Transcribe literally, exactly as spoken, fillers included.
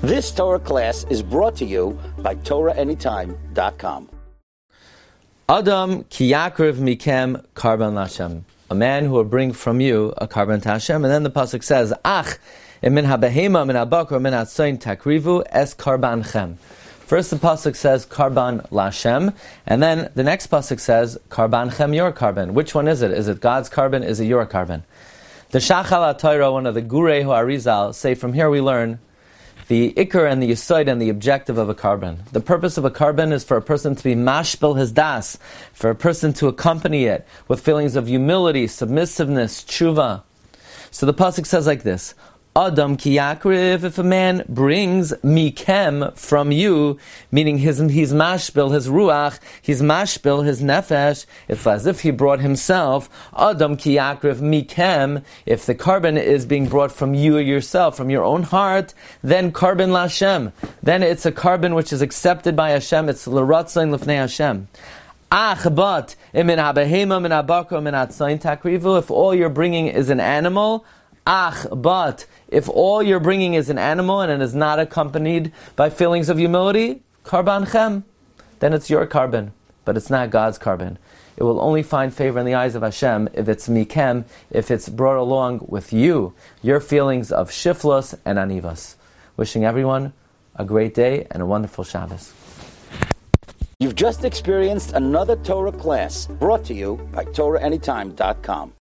This Torah class is brought to you by Torah Anytime dot com. Adam ki yakriv mikem karban Hashem. A man who will bring from you a karban to Hashem. And then the pasuk says, Ach, min habehema, min habakar, min hatzayin takrivu es karbanchem. First the pasuk says karban lashem, and then the next pasuk says karbanchem, your karban. Which one is it? Is it God's karban? Is it your karban? The Shachal HaTorah, one of the Gurei Arizal, say from here we learn the ikar and the yesod and the objective of a karban. The purpose of a karban is for a person to be mashpil his das, for a person to accompany it with feelings of humility, submissiveness, tshuva. So the pasuk says like this: Adam ki yakriv, if a man brings mikem from you, meaning his, he's mashpil, his ruach, he's mashpil, his nefesh, it's as if he brought himself. Adam ki yakriv mikem, if the karban is being brought from you yourself, from your own heart, then karban lashem. Then it's a karban which is accepted by Hashem, it's l'ratzain l'fnei Hashem. Ach, but, imin habehema, min habakar, min hatzayin takrivu, if all you're bringing is an animal, Ach, but, if all you're bringing is an animal and it is not accompanied by feelings of humility, karban chem, then it's your karban, but it's not God's karban. It will only find favor in the eyes of Hashem if it's mikem, if it's brought along with you, your feelings of shiflos and anivas. Wishing everyone a great day and a wonderful Shabbos. You've just experienced another Torah class brought to you by Torah Anytime dot com.